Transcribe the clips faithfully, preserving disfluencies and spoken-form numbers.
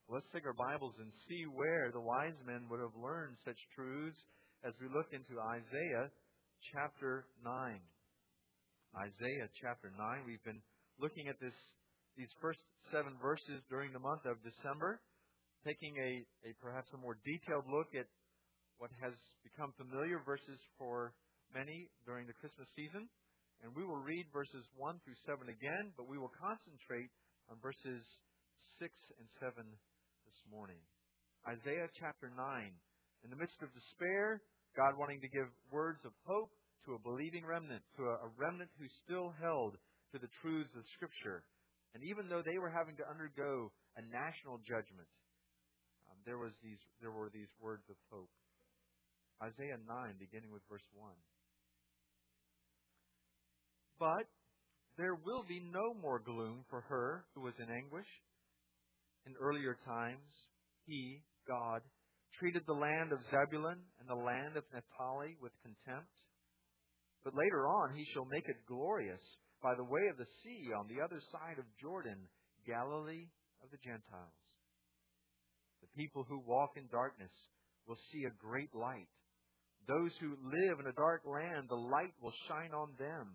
Let's take our Bibles and see where the wise men would have learned such truths as we look into Isaiah chapter nine. Isaiah chapter nine. We've been looking at this these first seven verses during the month of December, taking a, a perhaps a more detailed look at what has become familiar verses for many during the Christmas season. And we will read verses one through seven again, but we will concentrate on verses six and seven this morning. Isaiah chapter nine. In the midst of despair, God wanting to give words of hope to a believing remnant, to a, a remnant who still held to the truths of Scripture. And even though they were having to undergo a national judgment, um, there was these there were these words of hope. Isaiah nine, beginning with verse one. But there will be no more gloom for her who was in anguish. In earlier times, He, God, treated the land of Zebulun and the land of Naphtali with contempt. But later on, He shall make it glorious by the way of the sea on the other side of Jordan, Galilee of the Gentiles. The people who walk in darkness will see a great light. Those who live in a dark land, the light will shine on them.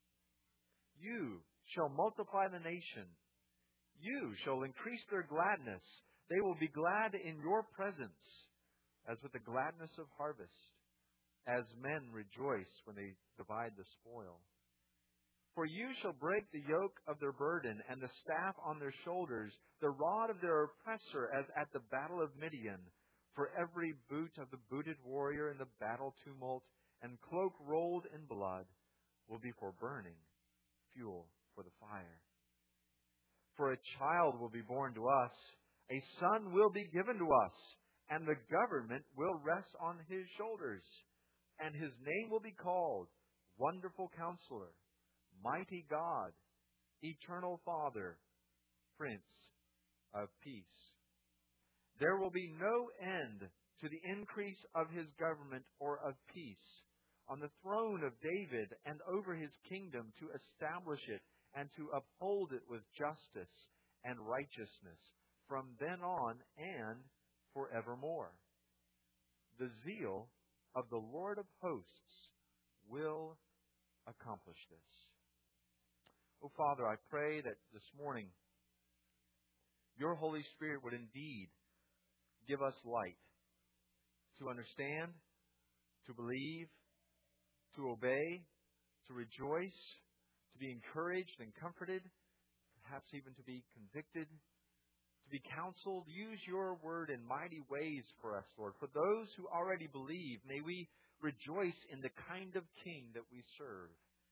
You shall multiply the nation. You shall increase their gladness. They will be glad in your presence, as with the gladness of harvest, as men rejoice when they divide the spoil. For you shall break the yoke of their burden and the staff on their shoulders, the rod of their oppressor, as at the battle of Midian. For every boot of the booted warrior in the battle tumult and cloak rolled in blood will be for burning, fuel for the fire. For a child will be born to us, a son will be given to us, and the government will rest on His shoulders. And His name will be called Wonderful Counselor, Mighty God, Eternal Father, Prince of Peace. There will be no end to the increase of His government or of peace on the throne of David and over His kingdom, to establish it and to uphold it with justice and righteousness from then on and forevermore. The zeal of the Lord of hosts will accomplish this. Oh, Father, I pray that this morning Your Holy Spirit would indeed give us light to understand, to believe, to obey, to rejoice, to be encouraged and comforted, perhaps even to be convicted, to be counseled. Use Your word in mighty ways for us, Lord. For those who already believe, may we rejoice in the kind of King that we serve.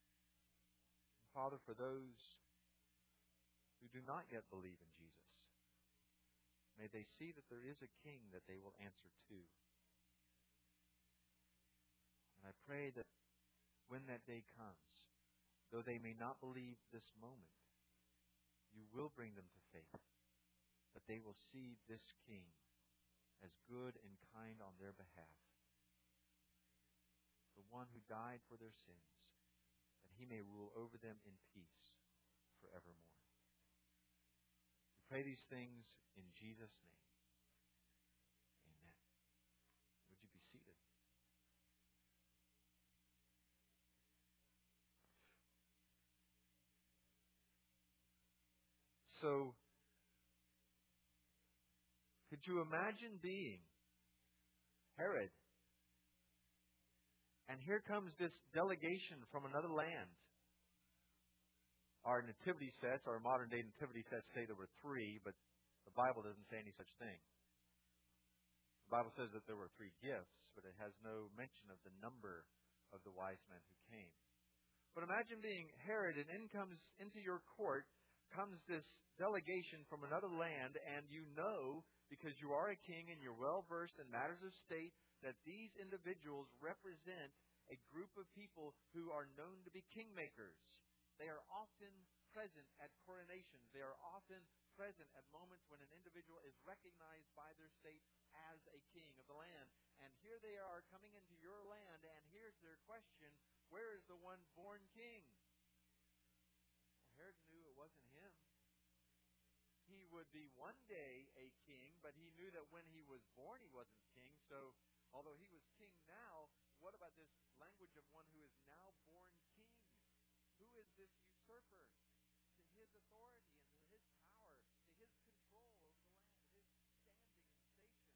Father, for those who do not yet believe in Jesus, may they see that there is a King that they will answer to. And I pray that when that day comes, though they may not believe this moment, You will bring them to faith, that they will see this King as good and kind on their behalf, the one who died for their sins, that He may rule over them in peace forevermore. We pray these things in Jesus' name. Amen. Would you be seated? So, could you imagine being Herod? And here comes this delegation from another land. Our nativity sets, our modern day nativity sets say there were three, but the Bible doesn't say any such thing. The Bible says that there were three gifts, but it has no mention of the number of the wise men who came. But imagine being Herod, and in comes into your court comes this delegation from another land, and you know, because you are a king and you're well versed in matters of state, that these individuals represent a group of people who are known to be kingmakers. They are often present at coronations. They are often present at moments when an individual is recognized by their state as a king of the land. And here they are coming into your land, and here's their question: where is the one born king? Well, Herod knew it wasn't him. He would be one day a king, but he knew that when he was born he wasn't king. So although he was king now, what about this language of one who is now born king? Who is this usurper to his authority and to his power, to his control over the land, to his standing and station?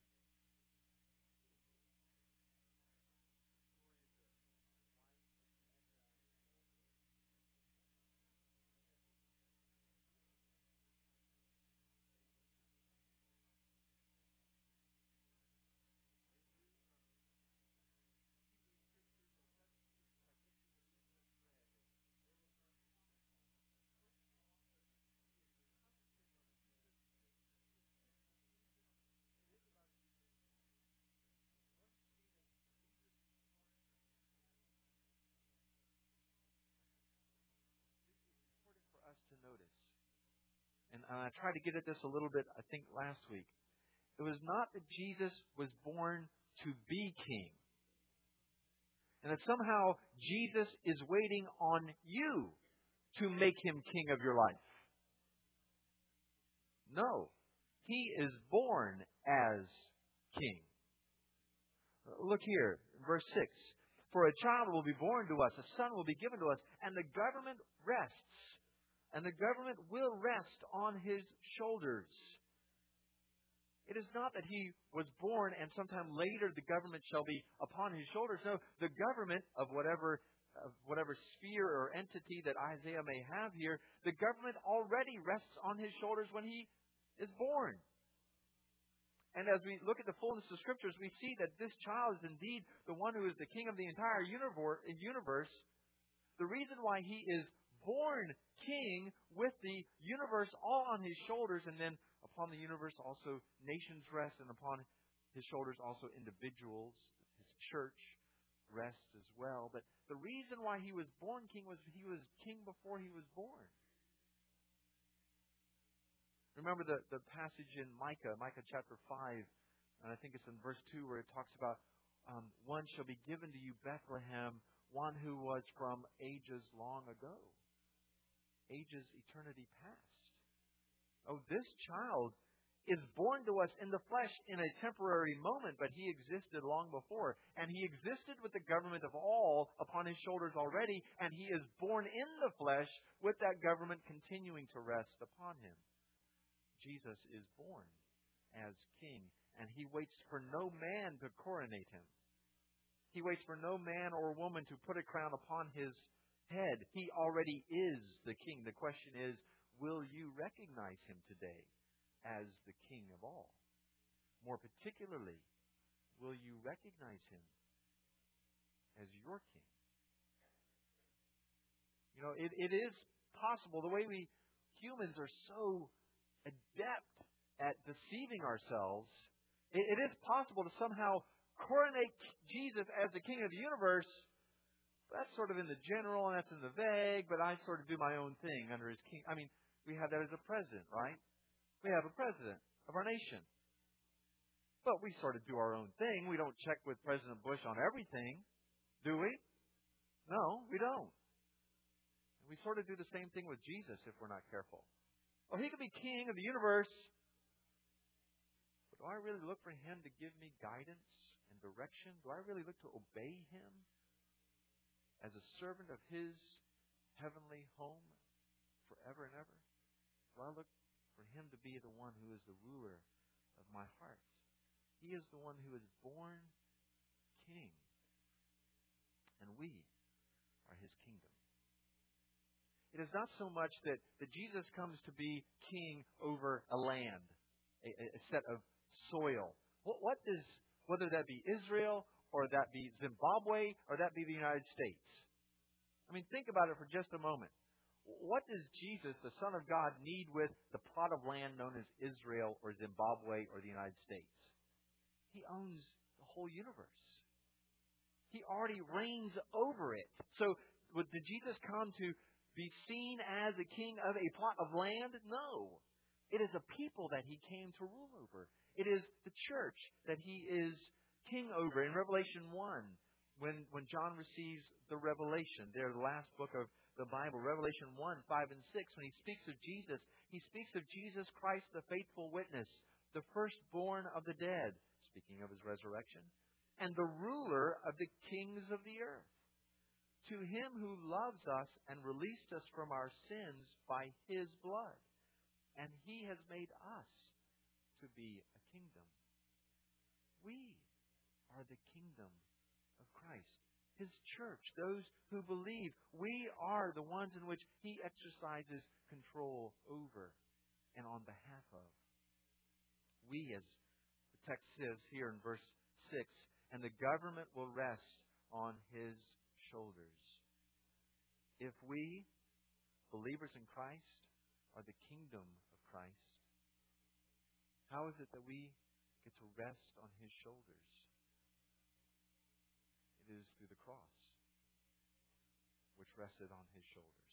Important for us to notice. And I tried to get at this a little bit, I think, last week. It was not that Jesus was born to be king. And that somehow Jesus is waiting on you to make him king of your life. No. He is born as king. Look here, verse six. For a child will be born to us, a son will be given to us, and the government rests. And the government will rest on his shoulders. It is not that he was born and sometime later the government shall be upon his shoulders. No, the government of whatever of whatever sphere or entity that Isaiah may have here, the government already rests on his shoulders when he is born. And as we look at the fullness of Scriptures, we see that this child is indeed the one who is the king of the entire universe. The reason why he is born king with the universe all on his shoulders, and then upon the universe also nations rest, and upon his shoulders also individuals, his church rests as well. But the reason why he was born king was he was king before he was born. Remember the, the passage in Micah, Micah chapter five, and I think it's in verse two where it talks about um, one shall be given to you, Bethlehem, one who was from ages long ago. Ages, eternity past. Oh, this child is born to us in the flesh in a temporary moment, but he existed long before. And he existed with the government of all upon his shoulders already, and he is born in the flesh with that government continuing to rest upon him. Jesus is born as king, and he waits for no man to coronate him. He waits for no man or woman to put a crown upon his head. He already is the king. The question is, will you recognize him today as the king of all? More particularly, will you recognize him as your king? You know, it, it is possible. The way we humans are so adept at deceiving ourselves, it, it is possible to somehow coronate Jesus as the king of the universe. That's sort of in the general and that's in the vague, but I sort of do my own thing under his king. I mean, we have that as a president, right? We have a president of our nation. But we sort of do our own thing. We don't check with President Bush on everything, do we? No, we don't. And we sort of do the same thing with Jesus if we're not careful. Well, he could be king of the universe, but do I really look for him to give me guidance and direction? Do I really look to obey him as a servant of his heavenly home forever and ever? Do I look for him to be the one who is the ruler of my heart? He is the one who is born king, and we are his kingdom. It is not so much that, that Jesus comes to be king over a land, a, a set of soil. What, what does, whether that be Israel, or that be Zimbabwe, or that be the United States? I mean, think about it for just a moment. What does Jesus, the Son of God, need with the plot of land known as Israel, or Zimbabwe, or the United States? He owns the whole universe. He already reigns over it. So, did Jesus come to be seen as a king of a plot of land? No. It is a people that he came to rule over. It is the church that he is king over. In Revelation one, when, when John receives the revelation, they're the last book of the Bible, Revelation one, five, and six, when he speaks of Jesus, he speaks of Jesus Christ, the faithful witness, the firstborn of the dead, speaking of his resurrection, and the ruler of the kings of the earth. To him who loves us and released us from our sins by his blood. And he has made us to be a kingdom. We are the kingdom of Christ. His church, those who believe, we are the ones in which he exercises control over and on behalf of. We, as the text says here in verse six, and the government will rest on his shoulders. If we, believers in Christ, are the kingdom of Christ, how is it that we get to rest on his shoulders? It is through the cross, which rested on his shoulders.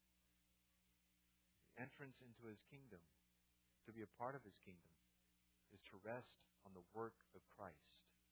The entrance into his kingdom, to be a part of his kingdom, is to rest on the work of Christ.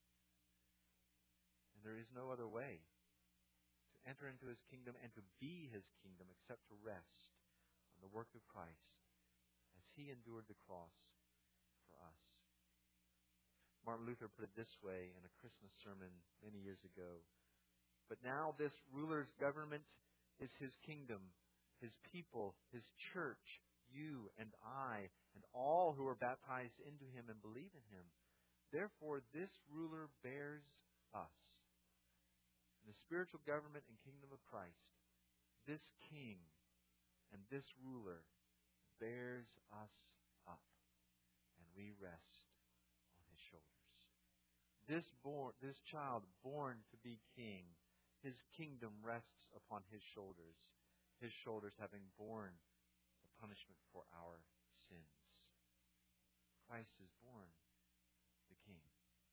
And there is no other way to enter into his kingdom and to be his kingdom except to rest on the work of Christ as he endured the cross for us. Martin Luther put it this way in a Christmas sermon many years ago. But now this ruler's government is his kingdom, his people, his church, you and I, and all who are baptized into him and believe in him. Therefore, this ruler bears us. In the spiritual government and kingdom of Christ, this king and this ruler bears us up, and we rest on his shoulders. This born, this child born to be king, his kingdom rests upon his shoulders, his shoulders having borne the punishment for our sins. Christ is born the king.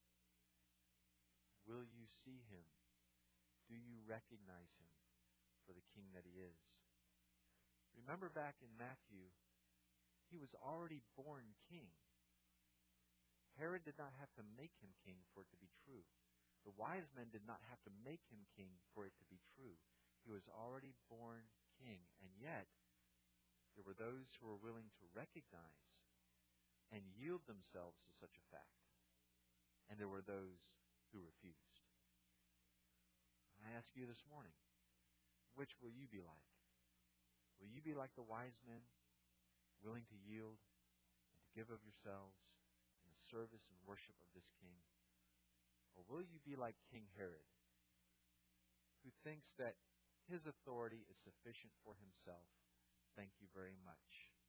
Will you see him? Do you recognize him for the king that he is? Remember back in Matthew, he was already born king. Herod did not have to make him king for it to be true. The wise men did not have to make him king for it to be true. He was already born king. And yet, there were those who were willing to recognize and yield themselves to such a fact. And there were those who refused. I ask you this morning, which will you be like? Will you be like the wise men, willing to yield and to give of yourselves in the service and worship of this king? Or will you be like King Herod, who thinks that his authority is sufficient for himself? Thank you very much.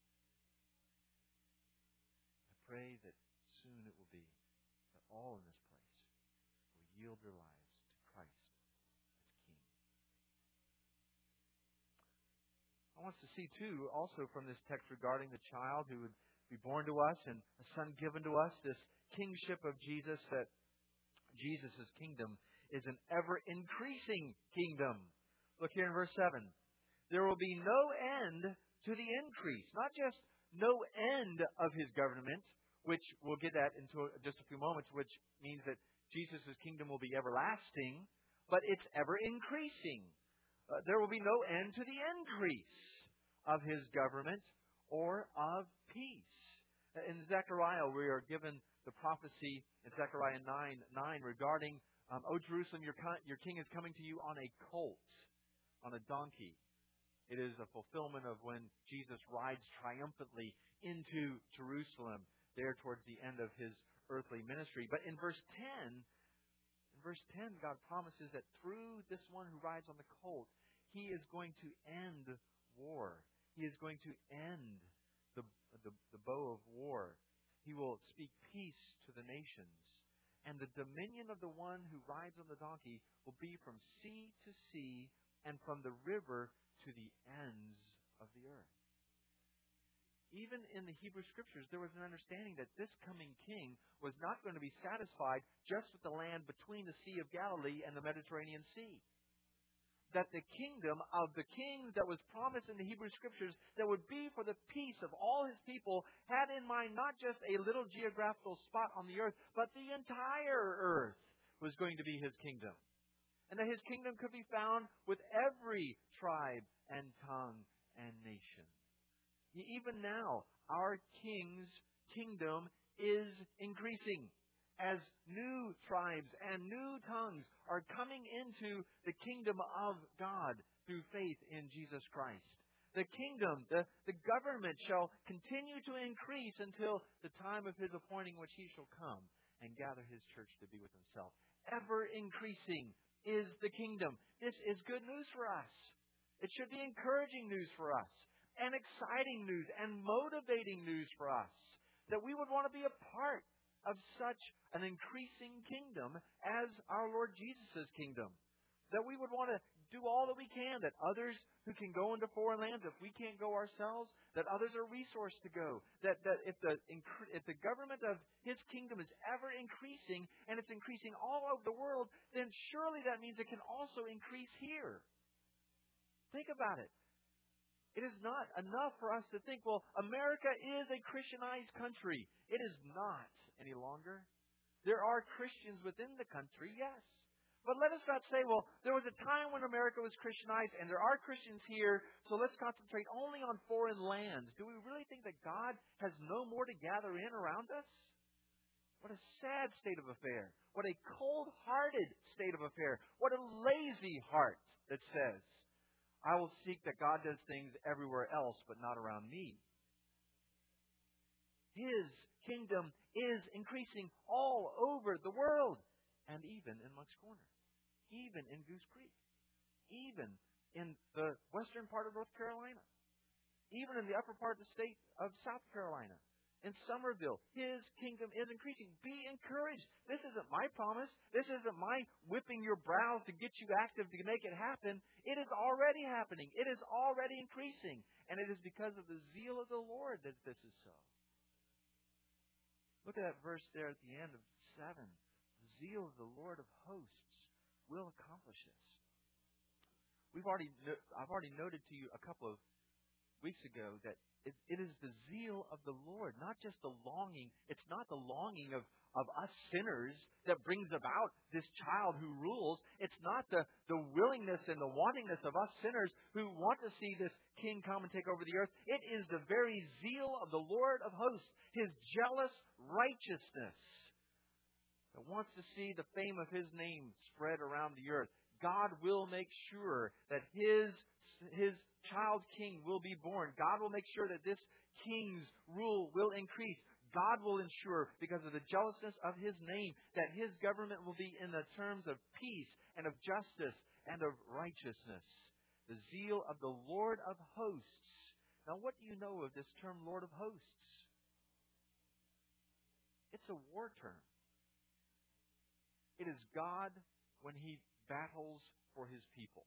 I pray that soon it will be that all in this place will yield their lives to Christ as King. I want us to see, too, also from this text regarding the child who would be born to us and a son given to us, this kingship of Jesus, that Jesus' kingdom is an ever-increasing kingdom. Look here in verse seven. There will be no end to the increase. Not just no end of his government, which we'll get at in just a few moments, which means that Jesus' kingdom will be everlasting, but it's ever-increasing. Uh, there will be no end to the increase of his government or of peace. In Zechariah, we are given the prophecy in Zechariah nine nine regarding, um, O Jerusalem, your, your king is coming to you on a colt, on a donkey. It is a fulfillment of when Jesus rides triumphantly into Jerusalem there towards the end of his earthly ministry. But in verse ten, in verse ten, God promises that through this one who rides on the colt, he is going to end war. He is going to end the, the, the bow of war. He will speak peace to the nations. And the dominion of the one who rides on the donkey will be from sea to sea and from the river to the ends of the earth. Even in the Hebrew Scriptures, there was an understanding that this coming king was not going to be satisfied just with the land between the Sea of Galilee and the Mediterranean Sea. That the kingdom of the king that was promised in the Hebrew Scriptures that would be for the peace of all his people had in mind not just a little geographical spot on the earth, but the entire earth was going to be his kingdom. And that his kingdom could be found with every tribe and tongue and nation. Even now, our king's kingdom is increasing as new tribes and new tongues are coming into the kingdom of God through faith in Jesus Christ. The kingdom, the, the government shall continue to increase until the time of His appointing, which He shall come and gather His church to be with Himself. Ever increasing is the kingdom. This is good news for us. It should be encouraging news for us, and exciting news, and motivating news for us, that we would want to be a part of such an increasing kingdom as our Lord Jesus' kingdom. That we would want to do all that we can, that others who can go into foreign lands, if we can't go ourselves, that others are resourced to go. That, that if the if the government of His kingdom is ever increasing, and it's increasing all over the world, then surely that means it can also increase here. Think about it. It is not enough for us to think, well, America is a Christianized country. It is not any longer. There are Christians within the country, yes. But let us not say, well, there was a time when America was Christianized and there are Christians here, so let's concentrate only on foreign lands. Do we really think that God has no more to gather in around us? What a sad state of affair. What a cold-hearted state of affair. What a lazy heart that says, I will seek that God does things everywhere else, but not around me. His kingdom is increasing all over the world, and even in Moncks Corner, even in Goose Creek, even in the western part of North Carolina, even in the upper part of the state of South Carolina, in Somerville. His kingdom is increasing. Be encouraged. This isn't my promise. This isn't my whipping your brows to get you active to make it happen. It is already happening. It is already increasing. And it is because of the zeal of the Lord that this is so. Look at that verse there at the end of seven. The zeal of the Lord of hosts will accomplish this. We've already, I've already noted to you a couple of weeks ago that It, it is the zeal of the Lord, not just the longing. It's not the longing of, of us sinners that brings about this child who rules. It's not the, the willingness and the wantingness of us sinners who want to see this king come and take over the earth. It is the very zeal of the Lord of hosts, His jealous righteousness that wants to see the fame of His name spread around the earth. God will make sure that His His child king will be born. God will make sure that this king's rule will increase. God will ensure, because of the jealousness of His name, that His government will be in the terms of peace and of justice and of righteousness. The zeal of the Lord of hosts. Now, what do you know of this term, Lord of hosts? It's a war term. It is God when He battles for His people.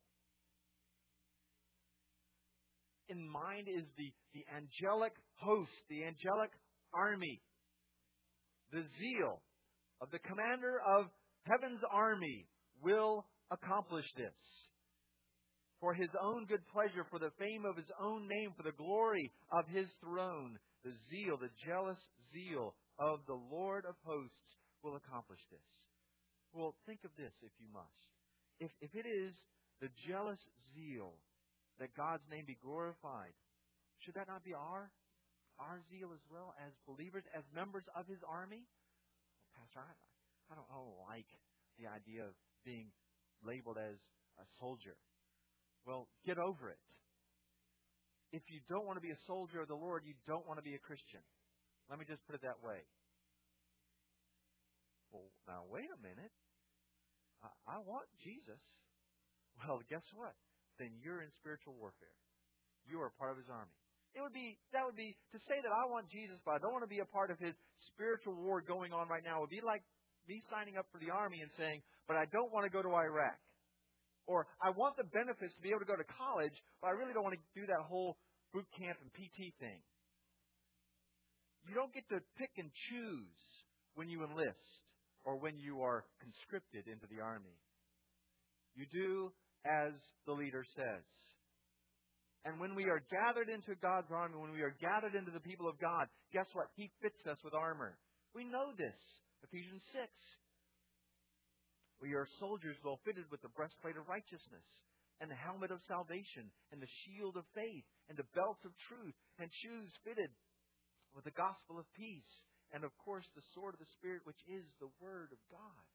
In mind is the, the angelic host, the angelic army. The zeal of the commander of heaven's army will accomplish this. For His own good pleasure, for the fame of His own name, for the glory of His throne, the zeal, the jealous zeal of the Lord of hosts will accomplish this. Well, think of this if you must. If, if it is the jealous zeal that God's name be glorified, should that not be our our zeal as well as believers, as members of His army? Well, Pastor, I, I, don't, I don't like the idea of being labeled as a soldier. Well, get over it. If you don't want to be a soldier of the Lord, you don't want to be a Christian. Let me just put it that way. Well, now wait a minute. I, I want Jesus. Well, guess what? Then you're in spiritual warfare. You are part of His army. It would be that would be to say that I want Jesus, but I don't want to be a part of His spiritual war going on right now. Would be like me signing up for the army and saying, but I don't want to go to Iraq. Or I want the benefits to be able to go to college, but I really don't want to do that whole boot camp and P T thing. You don't get to pick and choose when you enlist or when you are conscripted into the army. You do as the leader says. And when we are gathered into God's army, when we are gathered into the people of God, guess what? He fits us with armor. We know this. Ephesians six. We are soldiers well fitted with the breastplate of righteousness, and the helmet of salvation, and the shield of faith, and the belt of truth, and shoes fitted with the gospel of peace. and of course the sword of the Spirit, which is the Word of God.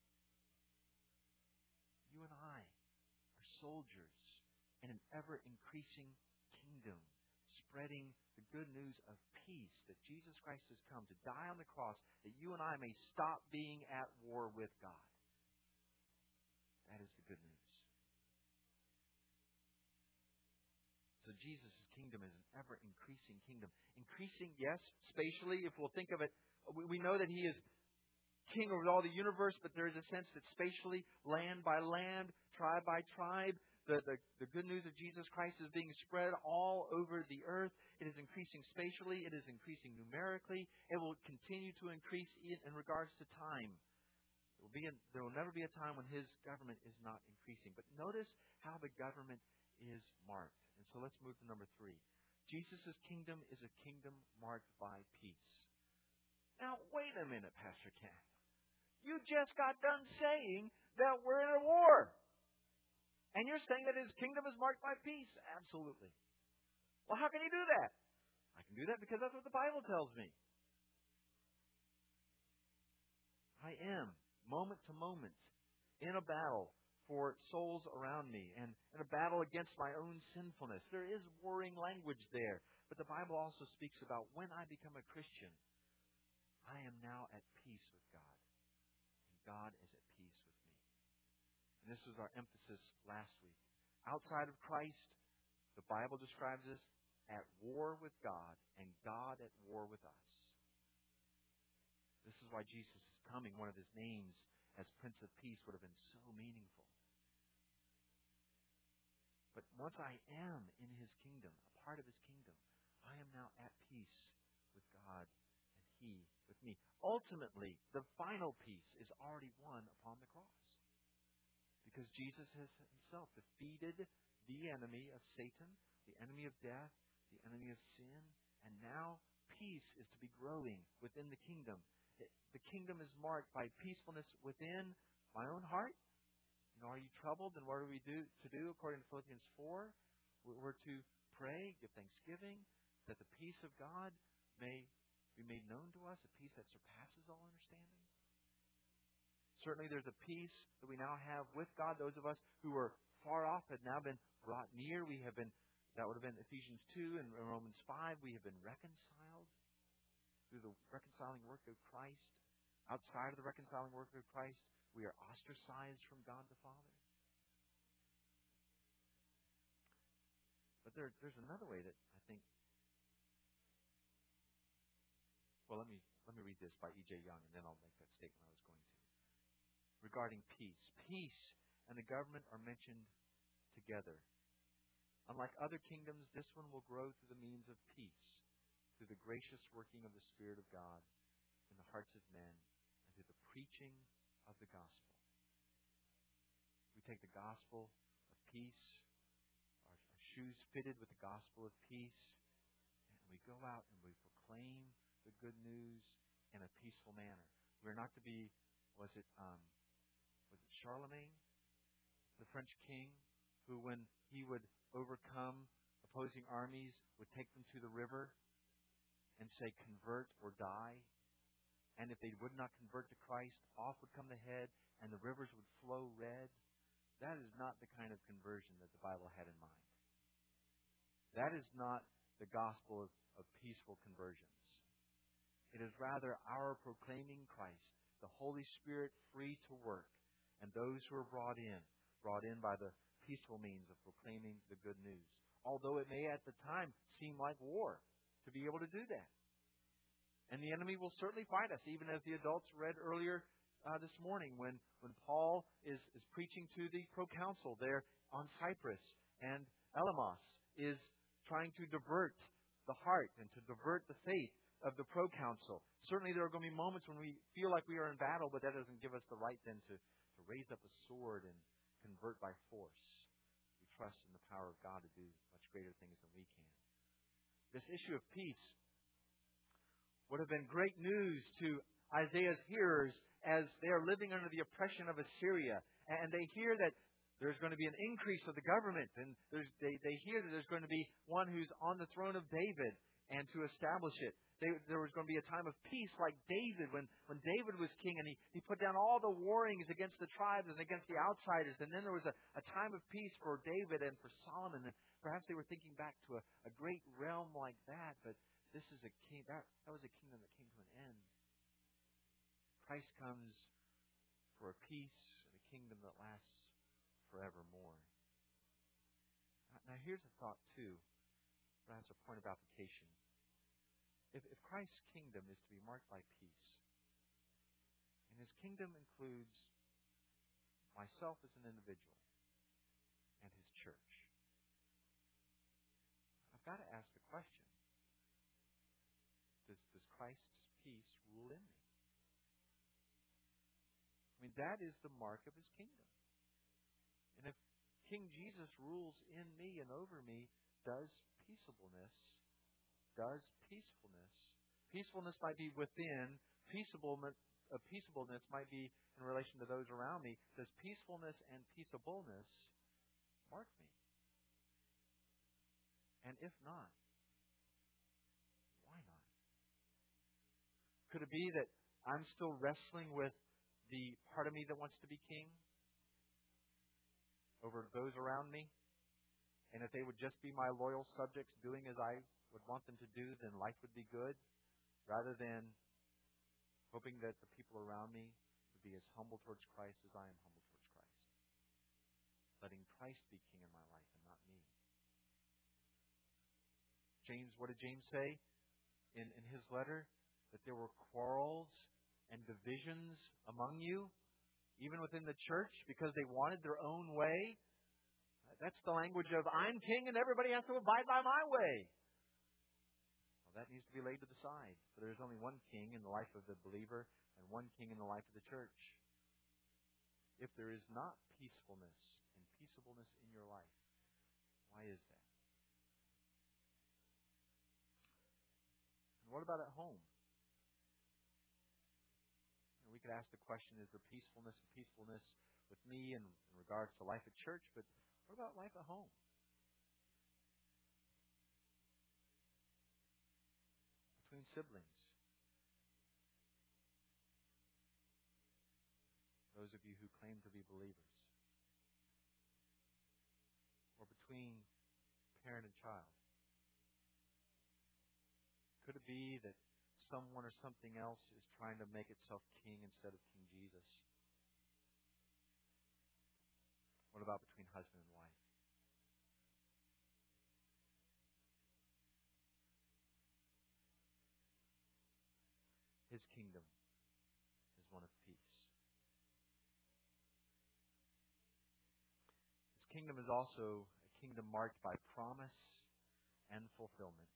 You and I are soldiers in an ever-increasing kingdom, spreading the good news of peace, that Jesus Christ has come to die on the cross, that you and I may stop being at war with God. That is the good news. So Jesus' kingdom is an ever-increasing kingdom. Increasing, yes, spatially, if we'll think of it, we know that He is king over all the universe, but there is a sense that spatially, land by land, tribe by tribe, the, the, the good news of Jesus Christ is being spread all over the earth. It is increasing spatially. It is increasing numerically. It will continue to increase in, in regards to time. There will, be a, there will never be a time when His government is not increasing. But notice how the government is marked. And so let's move to number three. Jesus' kingdom is a kingdom marked by peace. Now, wait a minute, Pastor Ken. You just got done saying that we're in a war. And you're saying that His kingdom is marked by peace. Absolutely. Well, how can you do that? I can do that because that's what the Bible tells me. I am, moment to moment, in a battle for souls around me and in a battle against my own sinfulness. There is warring language there. But the Bible also speaks about when I become a Christian, I am now at peace with God. And God is at peace with me. And this was our emphasis last week. Outside of Christ, the Bible describes us at war with God and God at war with us. This is why Jesus is coming. One of His names as Prince of Peace would have been so meaningful. But once I am in His kingdom, a part of His kingdom, I am now at peace with God and He with me. Ultimately, the final peace is already won upon the cross. Because Jesus has Himself defeated the enemy of Satan, the enemy of death, the enemy of sin, and now peace is to be growing within the kingdom. The kingdom is marked by peacefulness within my own heart. You know, are you troubled? And what are we do to do according to Philippians four? We're to pray, give thanksgiving, that the peace of God may be made known to us, a peace that surpasses all understanding. Certainly there's a peace that we now have with God. Those of us who were far off have now been brought near. We have been, that would have been Ephesians two and Romans five, we have been reconciled through the reconciling work of Christ. Outside of the reconciling work of Christ, we are ostracized from God the Father. But there, there's another way that I think. Well, let me let me read this by E J Young, and then I'll make that statement I was going to. Regarding peace, peace and the government are mentioned together. Unlike other kingdoms, this one will grow through the means of peace, through the gracious working of the Spirit of God in the hearts of men, and through the preaching of the gospel. We take the gospel of peace, our, our shoes fitted with the gospel of peace, and we go out and we proclaim the good news in a peaceful manner. We're not to be, was it, um, was it Charlemagne, the French king, who when he would overcome opposing armies would take them to the river and say, convert or die. And if they would not convert to Christ, off would come the head and the rivers would flow red. That is not the kind of conversion that the Bible had in mind. That is not the gospel of, of peaceful conversions. It is rather our proclaiming Christ, the Holy Spirit free to work, and those who are brought in, brought in by the peaceful means of proclaiming the good news. Although it may at the time seem like war to be able to do that. And the enemy will certainly fight us, even as the adults read earlier uh, this morning when, when Paul is, is preaching to the proconsul there on Cyprus, and Elymas is trying to divert the heart and to divert the faith of the proconsul. Certainly there are going to be moments when we feel like we are in battle, but that doesn't give us the right then to, to raise up a sword and convert by force. We trust in the power of God to do much greater things than we can. This issue of peace would have been great news to Isaiah's hearers as they are living under the oppression of Assyria. And they hear that there's going to be an increase of the government. And there's, they, they hear that there's going to be one who's on the throne of David. and to establish it. They, there was going to be a time of peace like David, when, when David was king and he, he put down all the warrings against the tribes and against the outsiders. And then there was a, a time of peace for David and for Solomon. And perhaps they were thinking back to a, a great realm like that, but this is a king that, that was a kingdom that came to an end. Christ comes for a peace and a kingdom that lasts forevermore. Now here's a thought too, perhaps a point of application. If, if Christ's kingdom is to be marked by peace, and His kingdom includes myself as an individual and His church, I've got to ask the question, does, does Christ's peace rule in me? I mean, that is the mark of His kingdom. And if King Jesus rules in me and over me, does peaceableness Does peacefulness. Peacefulness might be within. Peaceableness, uh, peaceableness might be in relation to those around me. Does peacefulness and peaceableness mark me? And if not, why not? Could it be that I'm still wrestling with the part of me that wants to be king over those around me? And if they would just be my loyal subjects doing as I would want them to do, then life would be good, rather than hoping that the people around me would be as humble towards Christ as I am humble towards Christ. Letting Christ be king in my life and not me. James, what did James say in, in his letter? That there were quarrels and divisions among you, even within the church, because they wanted their own way. That's the language of, I'm king and everybody has to abide by my way. Well, that needs to be laid to the side. For there is only one king in the life of the believer and one king in the life of the church. If there is not peacefulness and peaceableness in your life, why is that? And what about at home? You know, we could ask the question, is there peacefulness and peacefulness with me in, in regards to life at church? But what about life at home? Between siblings. Those of you who claim to be believers. Or between parent and child. Could it be that someone or something else is trying to make itself king instead of King Jesus? What about between husband and wife? His kingdom is one of peace. His kingdom is also a kingdom marked by promise and fulfillment.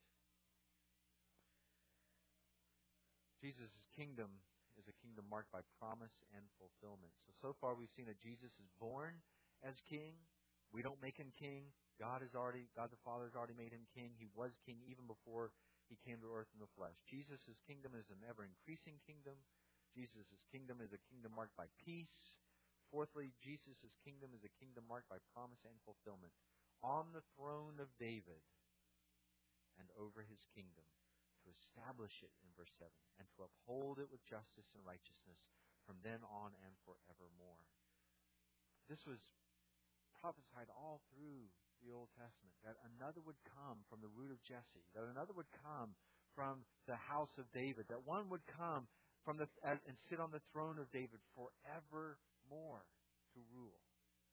Jesus' kingdom is a kingdom marked by promise and fulfillment. So, so far we've seen that Jesus is born as king. We don't make him king. God has already, God the Father has already made him king. He was king even before he came to earth in the flesh. Jesus' kingdom is an ever-increasing kingdom. Jesus' kingdom is a kingdom marked by peace. Fourthly, Jesus' kingdom is a kingdom marked by promise and fulfillment. On the throne of David and over his kingdom, to establish it in verse seven, and to uphold it with justice and righteousness from then on and forevermore. This was prophesied all through the Old Testament, that another would come from the root of Jesse, that another would come from the house of David, that one would come from the and sit on the throne of David forevermore to rule.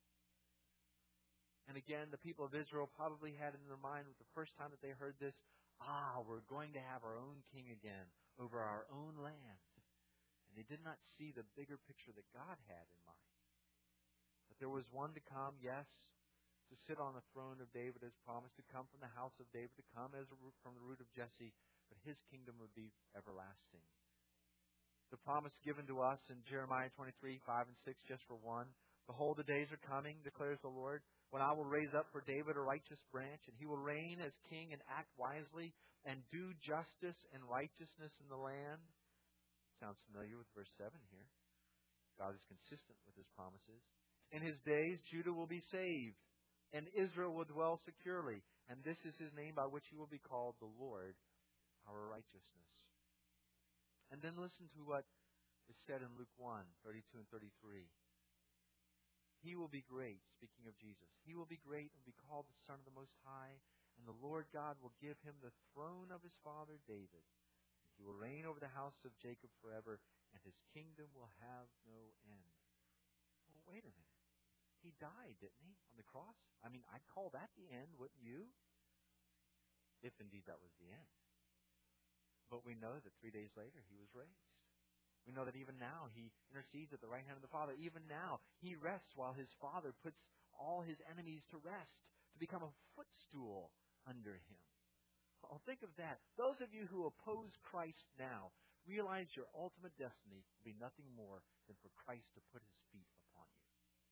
And again, the people of Israel probably had in their mind the first time that they heard this, ah, we're going to have our own king again over our own land. And they did not see the bigger picture that God had in mind. That there was one to come, yes, to sit on the throne of David as promised, to come from the house of David, to come as a root, from the root of Jesse, but his kingdom would be everlasting. The promise given to us in Jeremiah twenty-three, five and six, just for one. Behold, the days are coming, declares the Lord, when I will raise up for David a righteous branch, and he will reign as king and act wisely, and do justice and righteousness in the land. Sounds familiar with verse seven here. God is consistent with his promises. In his days, Judah will be saved, and Israel will dwell securely. And this is his name by which he will be called the Lord our righteousness. And then listen to what is said in Luke one, thirty-two and thirty-three. He will be great, speaking of Jesus. He will be great and be called the Son of the Most High, and the Lord God will give him the throne of his father David. He will reign over the house of Jacob forever, and his kingdom will have no end. Well, wait a minute. He died, didn't he, on the cross? I mean, I'd call that the end, wouldn't you? If indeed that was the end. But we know that three days later he was raised. We know that even now he intercedes at the right hand of the Father. Even now he rests while his Father puts all his enemies to rest, to become a footstool under him. Oh, think of that. Those of you who oppose Christ now, realize your ultimate destiny will be nothing more than for Christ to put his feet upon you.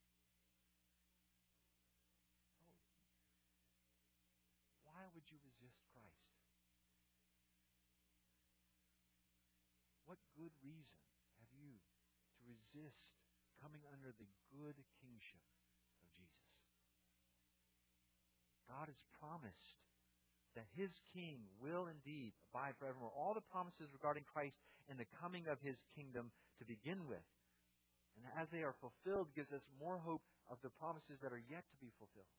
Oh, why would you resist Christ? What good reason have you to resist coming under the good kingship of Jesus? God has promised that his king will indeed abide forevermore. All the promises regarding Christ and the coming of his kingdom to begin with. And as they are fulfilled, gives us more hope of the promises that are yet to be fulfilled.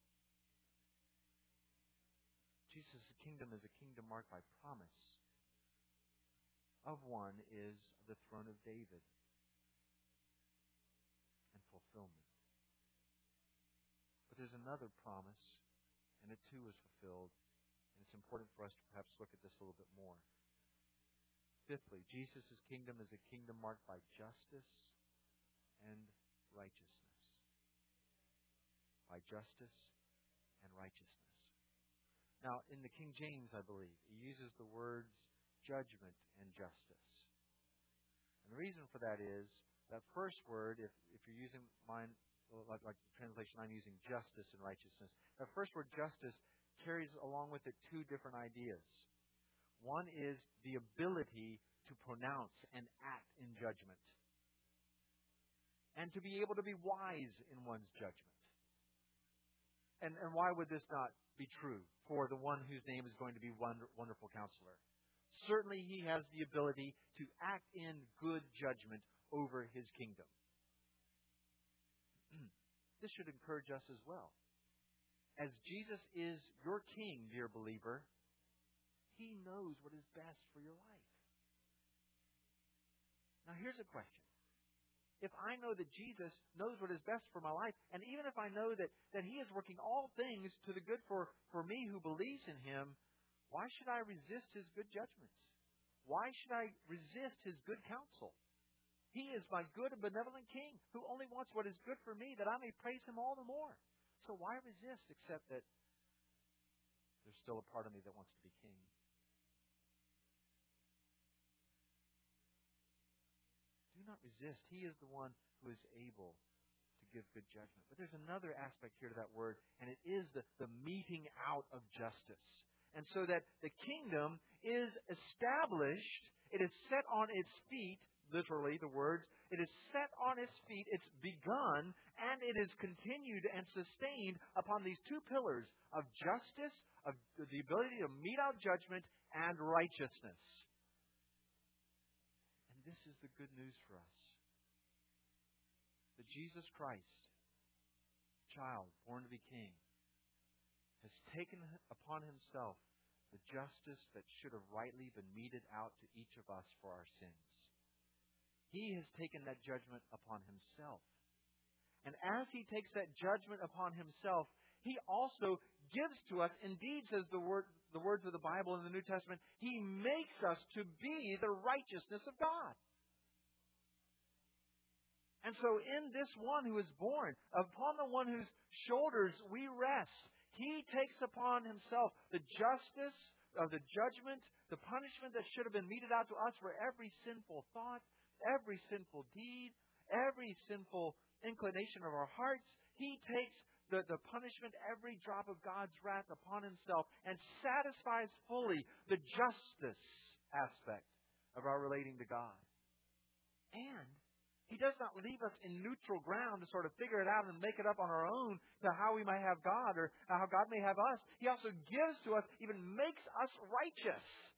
Jesus' kingdom is a kingdom marked by promise. Of one is the throne of David and fulfillment. But there's another promise, and it too is fulfilled, and it's important for us to perhaps look at this a little bit more. Fifthly, Jesus' kingdom is a kingdom marked by justice and righteousness. By justice and righteousness. Now, in the King James, I believe, he uses the words judgment and justice. And the reason for that is that first word, if, if you're using mine, like, like the translation I'm using, justice and righteousness, that first word, justice, carries along with it two different ideas. One is the ability to pronounce and act in judgment, and to be able to be wise in one's judgment. And, and why would this not be true for the one whose name is going to be Wonder, Wonderful Counselor? Certainly he has the ability to act in good judgment over his kingdom. This should encourage us as well. As Jesus is your king, dear believer, he knows what is best for your life. Now here's a question. If I know that Jesus knows what is best for my life, and even if I know that, that he is working all things to the good for, for me who believes in him, why should I resist his good judgments? Why should I resist his good counsel? He is my good and benevolent king who only wants what is good for me, that I may praise him all the more. So why resist, except that there's still a part of me that wants to be king? Do not resist. He is the one who is able to give good judgment. But there's another aspect here to that word, and it is the, the meting out of justice. And so that the kingdom is established, it is set on its feet, literally the words, it is set on its feet, it's begun, and it is continued and sustained upon these two pillars of justice, of the ability to mete out judgment, and righteousness. And this is the good news for us. That Jesus Christ, child, born to be king, has taken upon himself the justice that should have rightly been meted out to each of us for our sins. He has taken that judgment upon himself. And as he takes that judgment upon himself, he also gives to us, indeed, says the word, the words of the Bible in the New Testament, he makes us to be the righteousness of God. And so in this one who is born, upon the one whose shoulders we rest, he takes upon himself the justice of the judgment, the punishment that should have been meted out to us for every sinful thought, every sinful deed, every sinful inclination of our hearts. He takes the, the punishment, every drop of God's wrath upon himself, and satisfies fully the justice aspect of our relating to God. And he does not leave us in neutral ground to sort of figure it out and make it up on our own to how we might have God or how God may have us. He also gives to us, even makes us righteous,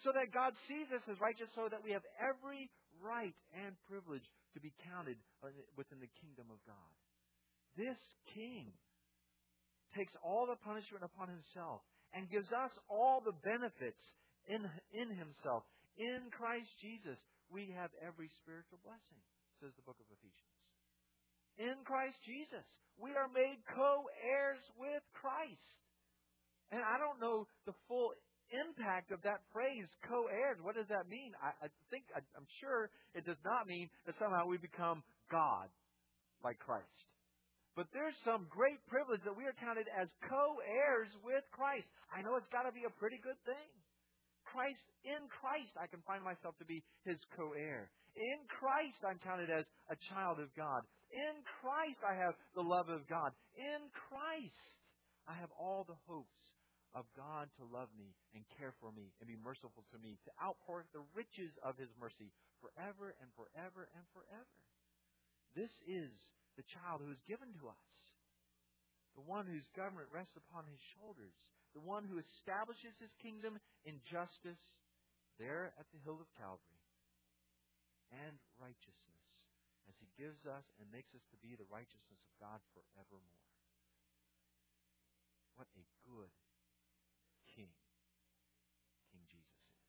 So that God sees us as righteous, so that we have every right and privilege to be counted within the kingdom of God. This King takes all the punishment upon Himself and gives us all the benefits in, in Himself. In Christ Jesus, we have every spiritual blessing, says the book of Ephesians. In Christ Jesus, we are made co-heirs with Christ. And I don't know the full impact of that phrase, co-heirs. What does that mean? I, I think, I, I'm sure it does not mean that somehow we become God like Christ. But there's some great privilege that we are counted as co-heirs with Christ. I know it's got to be a pretty good thing. Christ, in Christ, I can find myself to be His co-heir. In Christ, I'm counted as a child of God. In Christ, I have the love of God. In Christ, I have all the hopes of God to love me and care for me and be merciful to me, to outpour the riches of His mercy forever and forever and forever. This is the child who is given to us, the one whose government rests upon His shoulders, the one who establishes His kingdom in justice there at the hill of Calvary, and righteousness, as He gives us and makes us to be the righteousness of God forevermore. What a good King King Jesus is.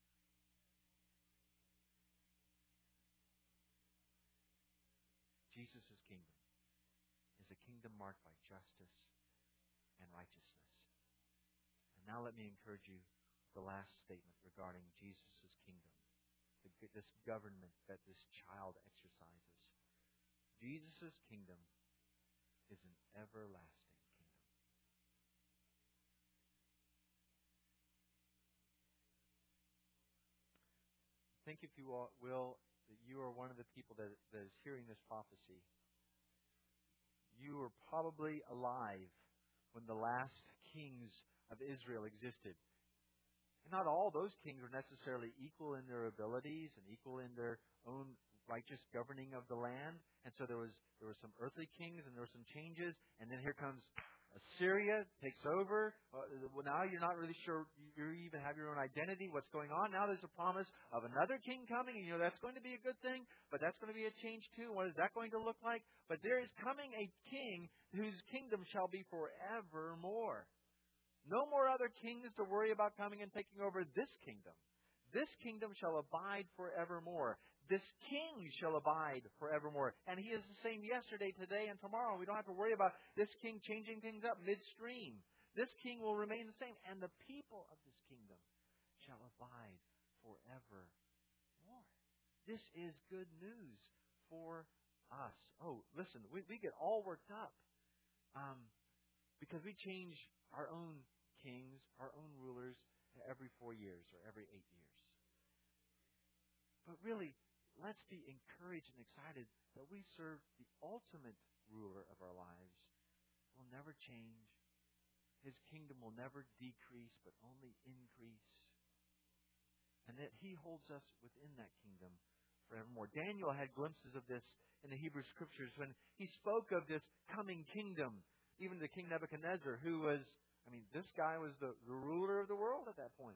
Jesus' kingdom is a kingdom marked by justice and righteousness. And now let me encourage you the last statement regarding Jesus' kingdom, this government that this child exercises. Jesus' kingdom is an everlasting kingdom. Think, if you will, that you are one of the people that, that is hearing this prophecy. You were probably alive when the last kings of Israel existed. And not all those kings were necessarily equal in their abilities and equal in their own righteous governing of the land. And so there was there were some earthly kings and there were some changes. And then here comes Assyria, takes over. Well, now you're not really sure you even have your own identity, what's going on. Now there's a promise of another king coming, and you know that's going to be a good thing, but that's going to be a change too. What is that going to look like? But there is coming a king whose kingdom shall be forevermore. No more other kings to worry about coming and taking over this kingdom. This kingdom shall abide forevermore. This king shall abide forevermore. And he is the same yesterday, today, and tomorrow. We don't have to worry about this king changing things up midstream. This king will remain the same. And the people of this kingdom shall abide forevermore. This is good news for us. Oh, listen, we, we get all worked up um, because we change our own kings, our own rulers, every four years or every eight years. But really, let's be encouraged and excited that we serve the ultimate ruler of our lives. Will never change. His kingdom will never decrease, but only increase. And that He holds us within that kingdom forevermore. Daniel had glimpses of this in the Hebrew Scriptures when he spoke of this coming kingdom. Even to King Nebuchadnezzar, who was, I mean, this guy was the, the ruler of the world at that point.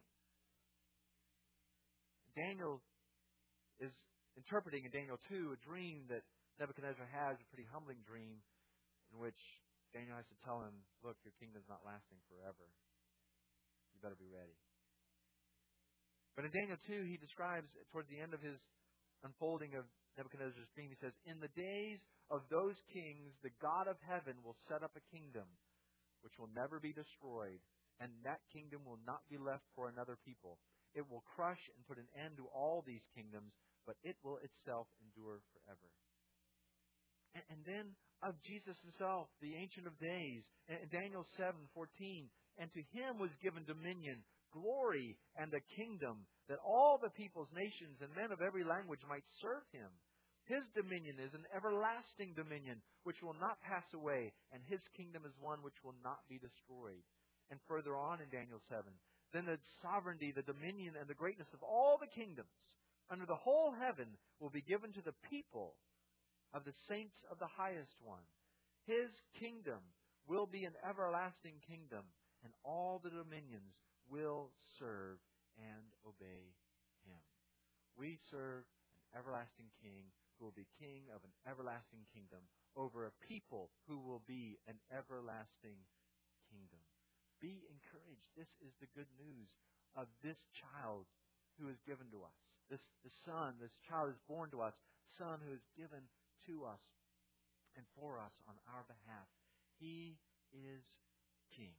Daniel is interpreting in Daniel two a dream that Nebuchadnezzar has, a pretty humbling dream, in which Daniel has to tell him, look, your kingdom's not lasting forever. You better be ready. But in Daniel two, he describes, towards the end of his unfolding of Nebuchadnezzar's dream, he says, in the days of those kings, the God of heaven will set up a kingdom which will never be destroyed, and that kingdom will not be left for another people. It will crush and put an end to all these kingdoms, but it will itself endure forever. And, and then of Jesus Himself, the Ancient of Days, in Daniel seven fourteen, and to Him was given dominion, glory, and a kingdom, that all the peoples, nations, and men of every language might serve Him. His dominion is an everlasting dominion which will not pass away, and His kingdom is one which will not be destroyed. And further on in Daniel seven, then the sovereignty, the dominion, and the greatness of all the kingdoms under the whole heaven will be given to the people of the saints of the highest one. His kingdom will be an everlasting kingdom, and all the dominions will serve and obey Him. We serve an everlasting King who will be king of an everlasting kingdom over a people who will be an everlasting kingdom. Be encouraged. This is the good news of this child who is given to us. This the Son, this child is born to us, Son who is given to us and for us on our behalf. He is King.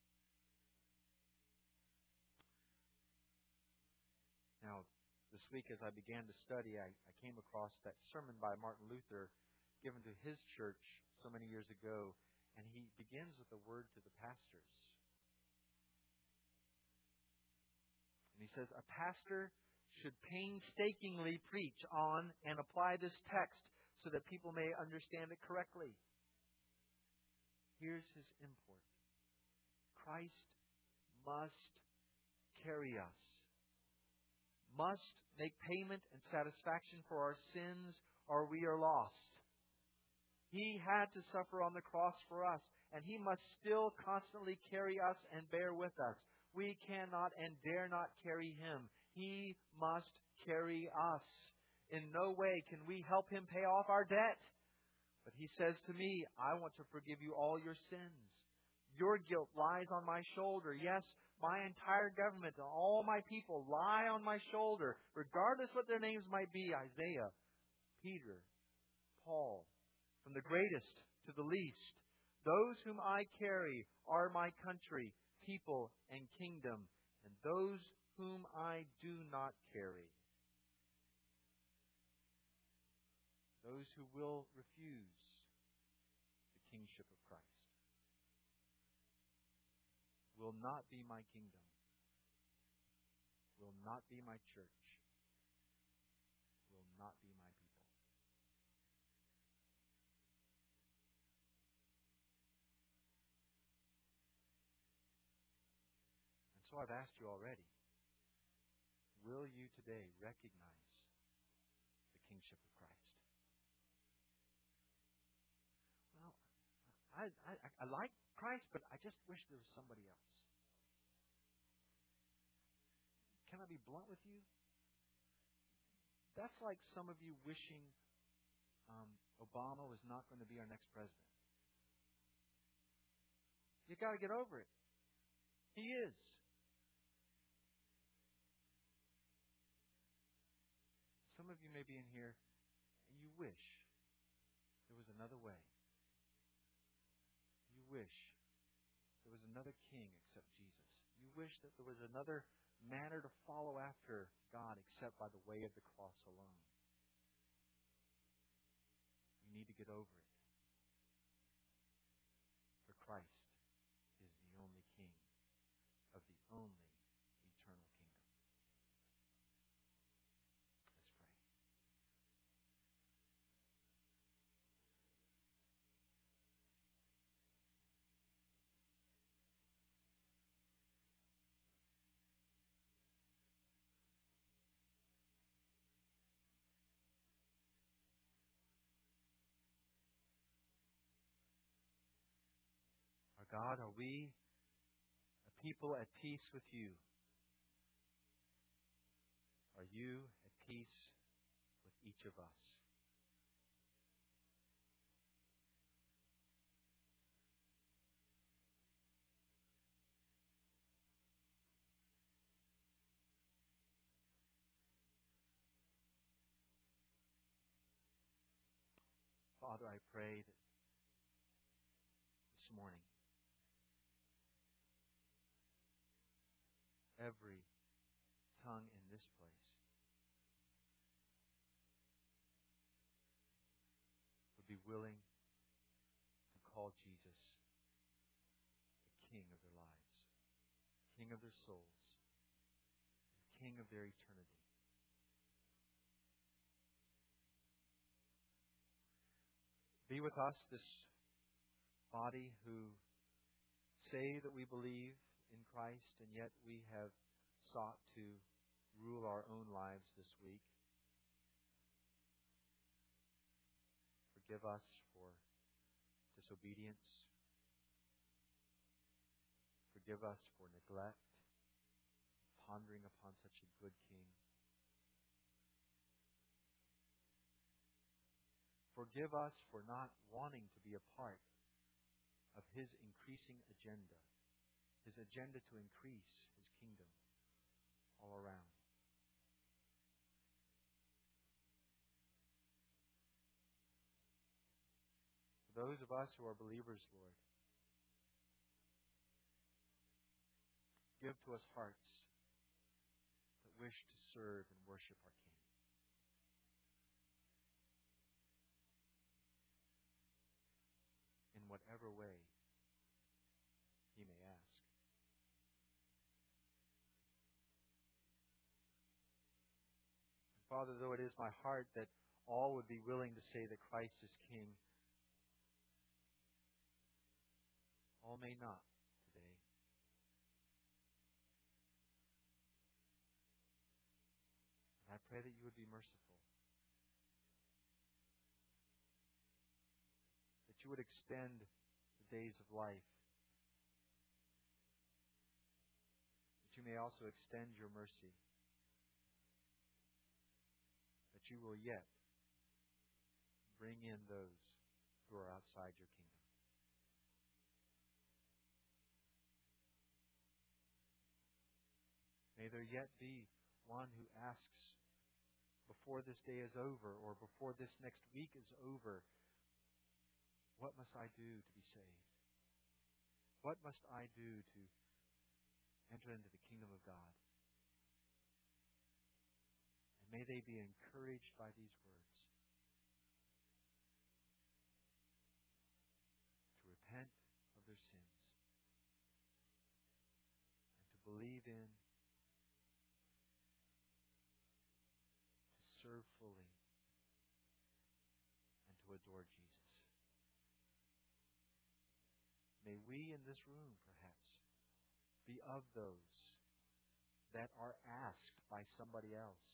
Now, this week as I began to study, I, I came across that sermon by Martin Luther given to his church so many years ago, and he begins with a word to the pastors. And he says, a pastor should painstakingly preach on and apply this text so that people may understand it correctly. Here's his import. Christ must carry us, must make payment and satisfaction for our sins, or we are lost. He had to suffer on the cross for us, and He must still constantly carry us and bear with us. We cannot and dare not carry Him. He must carry us. In no way can we help Him pay off our debt. But He says to me, I want to forgive you all your sins. Your guilt lies on my shoulder. Yes, my entire government and all my people lie on my shoulder, regardless what their names might be. Isaiah, Peter, Paul, from the greatest to the least. Those whom I carry are my country, people, and kingdom. And those whom I do not carry, those who will refuse the kingship of Christ, will not be my kingdom, will not be my church, will not be my people. And so I've asked you already, will you today recognize the kingship of Christ? Well, I, I, I like Christ, but I just wish there was somebody else. Can I be blunt with you? That's like some of you wishing um, Obama was not going to be our next president. You've got to get over it. He is. Some of you may be in here and you wish there was another way. You wish there was another king except Jesus. You wish that there was another manner to follow after God except by the way of the cross alone. You need to get over it. For Christ is the only king of the only eternal kingdom. Let's pray. Our God, are we a people at peace with you? Are you at peace with each of us? Father, I pray that this morning, every tongue in this place would be willing to call Jesus the King of their lives, King of their souls, King of their eternity. Be with us, this body who say that we believe in Christ, and yet we have sought to rule our own lives this week. Forgive us for disobedience. Forgive us for neglect, pondering upon such a good King. Forgive us for not wanting to be a part of His increasing agenda, His agenda to increase His kingdom all around. For those of us who are believers, Lord, give to us hearts that wish to serve and worship our King. In whatever way He may ask. Father, though it is my heart that all would be willing to say that Christ is King, all may not today. And I pray that you would be merciful, that you would extend the days of life, that you may also extend your mercy, that you will yet bring in those who are outside your kingdom. May there yet be one who asks before this day is over or before this next week is over, what must I do to be saved? What must I do to enter into the kingdom of God? And may they be encouraged by these words to repent of their sins and to believe in, to serve fully, and to adore Jesus. May we in this room, perhaps, be of those that are asked by somebody else,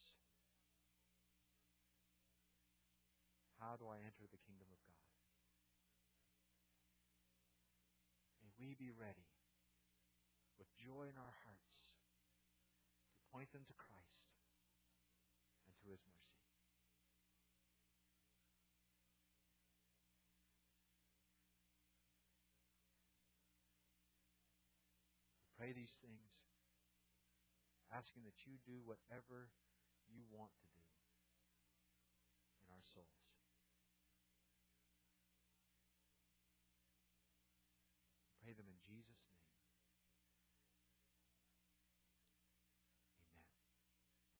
how do I enter the kingdom of God? May we be ready with joy in our hearts to point them to Christ and to His mercy. We pray these things, asking that you do whatever